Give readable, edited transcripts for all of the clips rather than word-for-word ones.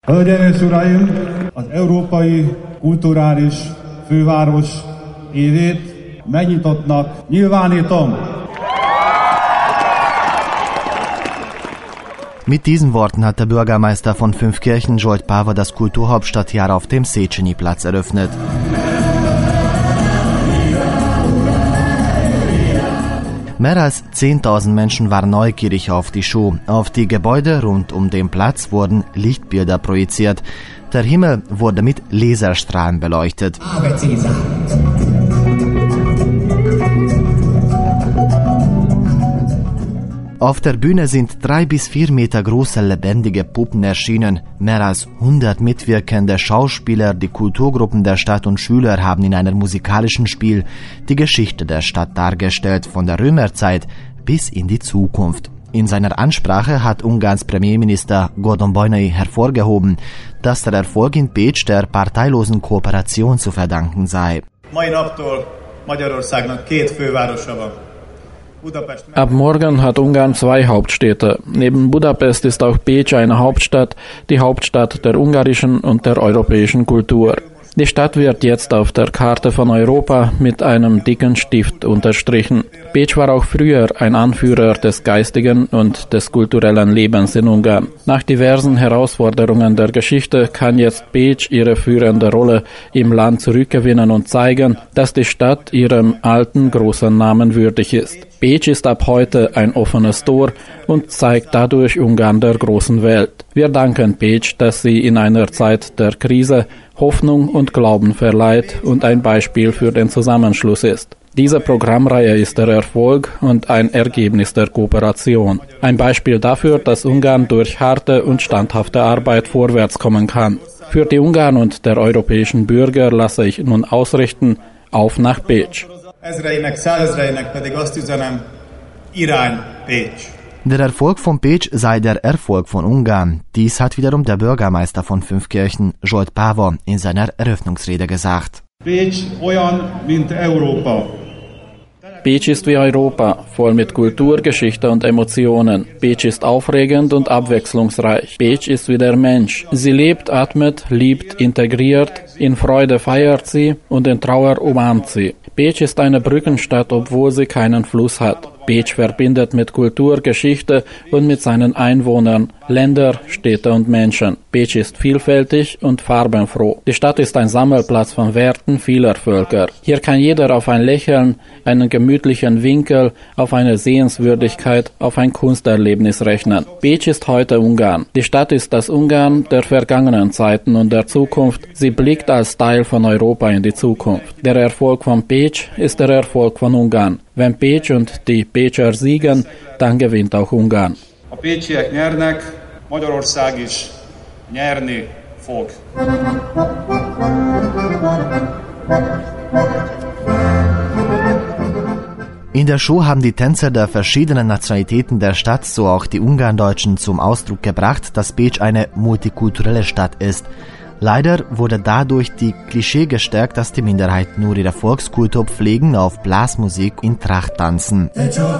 Hölgyeim és Uraim, az Európai Kulturális Főváros évét megnyitottnak nyilvánítom. Mit diesen Worten hat der Bürgermeister von Fünfkirchen, Zsolt Páva, das Kulturhauptstadtjahr auf dem Széchenyi-Platz eröffnet. Mehr als 10.000 Menschen waren neugierig auf die Show. Auf die Gebäude rund um den Platz wurden Lichtbilder projiziert. Der Himmel wurde mit Laserstrahlen beleuchtet. Auf der Bühne sind 3 bis 4 Meter große lebendige Puppen erschienen. Mehr als 100 mitwirkende Schauspieler, die Kulturgruppen der Stadt und Schüler haben in einem musikalischen Spiel die Geschichte der Stadt dargestellt, von der Römerzeit bis in die Zukunft. In seiner Ansprache hat Ungarns Premierminister Gordon Boynai hervorgehoben, dass der Erfolg in Pécs der parteilosen Kooperation zu verdanken sei. Mai naptól Magyarországnak 2 fővárosa van. Ab morgen hat Ungarn 2 Hauptstädte. Neben Budapest ist auch Pécs eine Hauptstadt, die Hauptstadt der ungarischen und der europäischen Kultur. Die Stadt wird jetzt auf der Karte von Europa mit einem dicken Stift unterstrichen. Pécs war auch früher ein Anführer des geistigen und des kulturellen Lebens in Ungarn. Nach diversen Herausforderungen der Geschichte kann jetzt Pécs ihre führende Rolle im Land zurückgewinnen und zeigen, dass die Stadt ihrem alten großen Namen würdig ist. Pécs ist ab heute ein offenes Tor und zeigt dadurch Ungarn der großen Welt. Wir danken Pécs, dass sie in einer Zeit der Krise Hoffnung und Glauben verleiht und ein Beispiel für den Zusammenschluss ist. Diese Programmreihe ist der Erfolg und ein Ergebnis der Kooperation. Ein Beispiel dafür, dass Ungarn durch harte und standhafte Arbeit vorwärts kommen kann. Für die Ungarn und der europäischen Bürger lasse ich nun ausrichten, auf nach Pécs. Ezreinek, százezreinek pedig azt üzenem, irány Pécs. Der Erfolg von Pécs sei der Erfolg von Ungarn. Dies hat wiederum der Bürgermeister von Fünfkirchen, Zsolt Páva, in seiner Eröffnungsrede gesagt. Pécs olyan, mint Európa. Pécs ist wie Europa, voll mit Kultur, Geschichte und Emotionen. Pécs ist aufregend und abwechslungsreich. Pécs ist wie der Mensch. Sie lebt, atmet, liebt, integriert, in Freude feiert sie und in Trauer umarmt sie. Pécs ist eine Brückenstadt, obwohl sie keinen Fluss hat. Pécs verbindet mit Kultur, Geschichte und mit seinen Einwohnern Länder, Städte und Menschen. Pécs ist vielfältig und farbenfroh. Die Stadt ist ein Sammelplatz von Werten vieler Völker. Hier kann jeder auf ein Lächeln, einen gemütlichen Winkel, auf eine Sehenswürdigkeit, auf ein Kunsterlebnis rechnen. Pécs ist heute Ungarn. Die Stadt ist das Ungarn der vergangenen Zeiten und der Zukunft. Sie blickt als Teil von Europa in die Zukunft. Der Erfolg von Pécs ist der Erfolg von Ungarn. Wenn Pécs und die Pécser siegen, dann gewinnt auch Ungarn. A pécsiek nyernek, Magyarország is nyerni fog. In der Show haben die Tänzer der verschiedenen Nationalitäten der Stadt, so auch die Ungarndeutschen, zum Ausdruck gebracht, dass Pécs eine multikulturelle Stadt ist. Leider wurde dadurch die Klischee gestärkt, dass die Minderheiten nur ihre Volkskultur pflegen, auf Blasmusik in Tracht tanzen.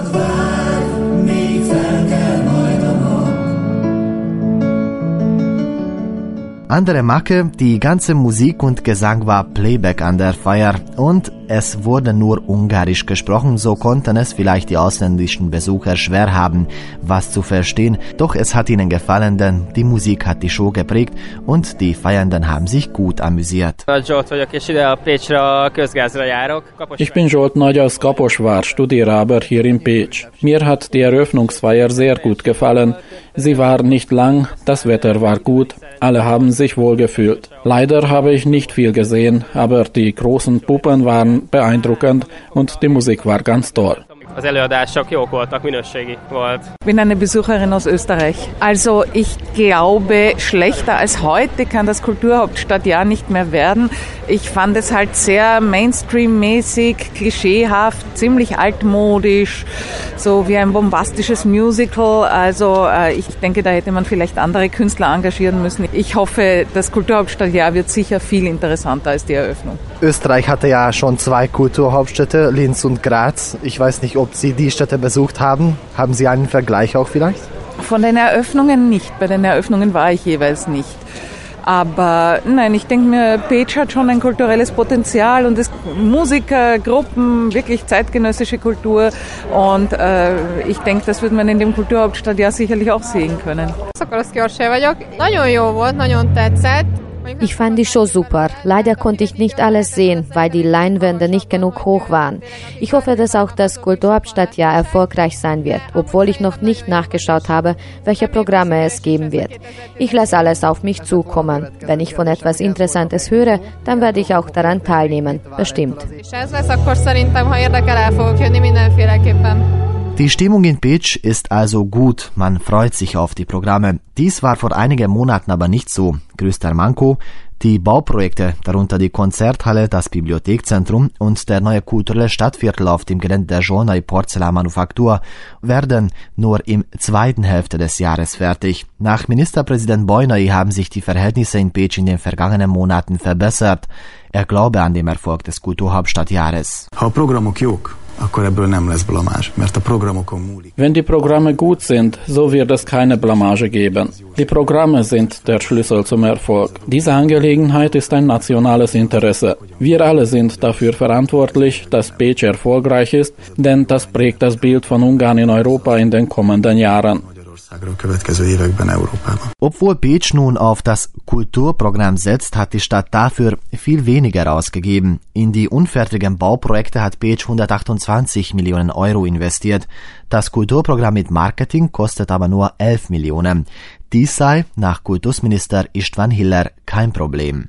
Andere Macke, die ganze Musik und Gesang war Playback an der Feier und es wurde nur Ungarisch gesprochen, so konnten es vielleicht die ausländischen Besucher schwer haben, was zu verstehen, doch es hat ihnen gefallen, denn die Musik hat die Show geprägt und die Feiernden haben sich gut amüsiert. Ich bin Zsolt Nagy aus Kaposvár, studiere aber hier in Pécs. Mir hat die Eröffnungsfeier sehr gut gefallen. Sie war nicht lang, das Wetter war gut, alle haben sich wohlgefühlt. Leider habe ich nicht viel gesehen, aber die großen Puppen waren beeindruckend und die Musik war ganz toll. Az előadások jók voltak, minőségi volt. Ich bin eine Besucherin aus Österreich. Also ich glaube, schlechter als heute kann das Kulturhauptstadtjahr nicht mehr werden. Ich fand es halt sehr Mainstream-mäßig, klischeehaft, ziemlich altmodisch, so wie ein bombastisches Musical. Also ich denke, da hätte man vielleicht andere Künstler engagieren müssen. Ich hoffe, das Kulturhauptstadtjahr wird sicher viel interessanter als die Eröffnung. Österreich hatte ja schon 2 Kulturhauptstädte, Linz und Graz. Ich weiß nicht, ob Sie die Städte besucht haben. Haben Sie einen Vergleich auch vielleicht? Von den Eröffnungen nicht. Bei den Eröffnungen war ich jeweils nicht. Aber nein, ich denke mir, Pécs hat schon ein kulturelles Potenzial und es Musikergruppen, wirklich zeitgenössische Kultur. Und ich denke, das wird man in dem Kulturhauptstadtjahr sicherlich auch sehen können. Ich fand die Show super. Leider konnte ich nicht alles sehen, weil die Leinwände nicht genug hoch waren. Ich hoffe, dass auch das Kulturhauptstadtjahr erfolgreich sein wird, obwohl ich noch nicht nachgeschaut habe, welche Programme es geben wird. Ich lasse alles auf mich zukommen. Wenn ich von etwas Interessantes höre, dann werde ich auch daran teilnehmen. Bestimmt. Die Stimmung in Pécs ist also gut, man freut sich auf die Programme. Dies war vor einigen Monaten aber nicht so. Größter Manko: die Bauprojekte, darunter die Konzerthalle, das Bibliothekzentrum und der neue kulturelle Stadtviertel auf dem Gelände der Zsolnai Porzellanmanufaktur, werden nur im zweiten Hälfte des Jahres fertig. Nach Ministerpräsident Bojnai haben sich die Verhältnisse in Pécs in den vergangenen Monaten verbessert. Er glaube an den Erfolg des Kulturhauptstadtjahres. Wenn die Programme gut sind, so wird es keine Blamage geben. Die Programme sind der Schlüssel zum Erfolg. Diese Angelegenheit ist ein nationales Interesse. Wir alle sind dafür verantwortlich, dass Pécs erfolgreich ist, denn das prägt das Bild von Ungarn in Europa in den kommenden Jahren. Obwohl Pécs nun auf das Kulturprogramm setzt, hat die Stadt dafür viel weniger ausgegeben. In die unfertigen Bauprojekte hat Pécs 128 Millionen Euro investiert. Das Kulturprogramm mit Marketing kostet aber nur 11 Millionen. Dies sei nach Kultusminister István Hiller kein Problem.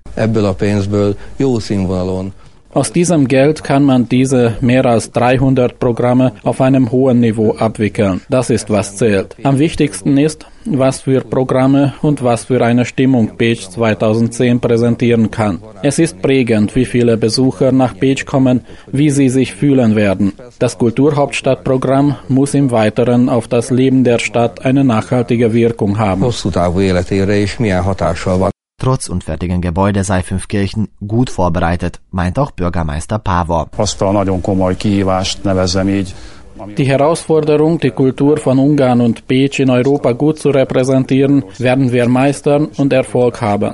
Aus diesem Geld kann man diese mehr als 300 Programme auf einem hohen Niveau abwickeln. Das ist, was zählt. Am wichtigsten ist, was für Programme und was für eine Stimmung Pécs 2010 präsentieren kann. Es ist prägend, wie viele Besucher nach Pécs kommen, wie sie sich fühlen werden. Das Kulturhauptstadtprogramm muss im Weiteren auf das Leben der Stadt eine nachhaltige Wirkung haben. Trotz unfertigen Gebäude sei Fünfkirchen gut vorbereitet, meint auch Bürgermeister Pávor. Die Herausforderung, die Kultur von Ungarn und Pécs in Europa gut zu repräsentieren, werden wir meistern und Erfolg haben.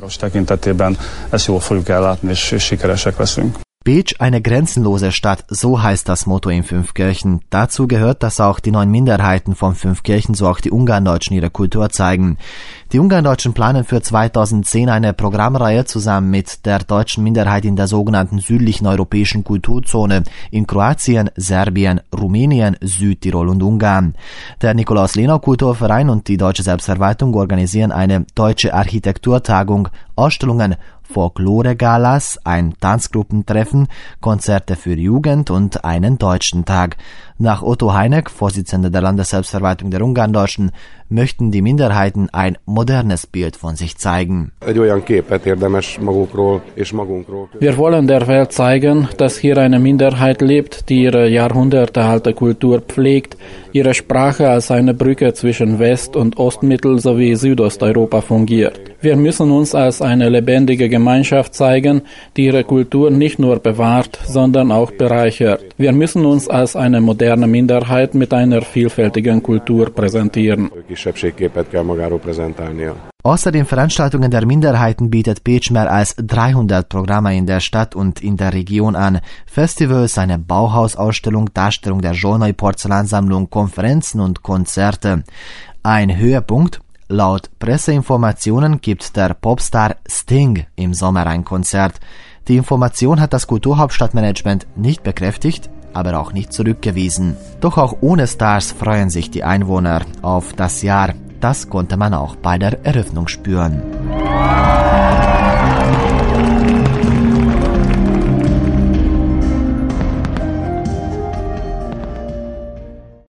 Pécs, eine grenzenlose Stadt, so heißt das Motto in Fünfkirchen. Dazu gehört, dass auch die 9 Minderheiten von Fünfkirchen, so auch die Ungarndeutschen, ihre Kultur zeigen. Die Ungarndeutschen planen für 2010 eine Programmreihe zusammen mit der deutschen Minderheit in der sogenannten südlichen europäischen Kulturzone in Kroatien, Serbien, Rumänien, Südtirol und Ungarn. Der Nikolaus-Lenau-Kulturverein und die Deutsche Selbstverwaltung organisieren eine deutsche Architekturtagung, Ausstellungen, Folklore-Galas, ein Tanzgruppentreffen, Konzerte für Jugend und einen deutschen Tag. Nach Otto Heineck, Vorsitzender der Landesselbstverwaltung der Ungarndeutschen, möchten die Minderheiten ein modernes Bild von sich zeigen. Wir wollen der Welt zeigen, dass hier eine Minderheit lebt, die ihre jahrhundertealte Kultur pflegt, ihre Sprache als eine Brücke zwischen West- und Ostmittel- sowie Südosteuropa fungiert. Wir müssen uns als eine lebendige Gemeinschaft zeigen, die ihre Kultur nicht nur bewahrt, sondern auch bereichert. Wir müssen uns als eine moderne Minderheit mit einer vielfältigen Kultur präsentieren. Außer den Veranstaltungen der Minderheiten bietet Pécs mehr als 300 Programme in der Stadt und in der Region an. Festivals, eine Bauhausausstellung, Darstellung der Zsolnai Porzellansammlung, Konferenzen und Konzerte. Ein Höhepunkt: laut Presseinformationen gibt der Popstar Sting im Sommer ein Konzert. Die Information hat das Kulturhauptstadtmanagement nicht bekräftigt, aber auch nicht zurückgewiesen. Doch auch ohne Stars freuen sich die Einwohner auf das Jahr. Das konnte man auch bei der Eröffnung spüren.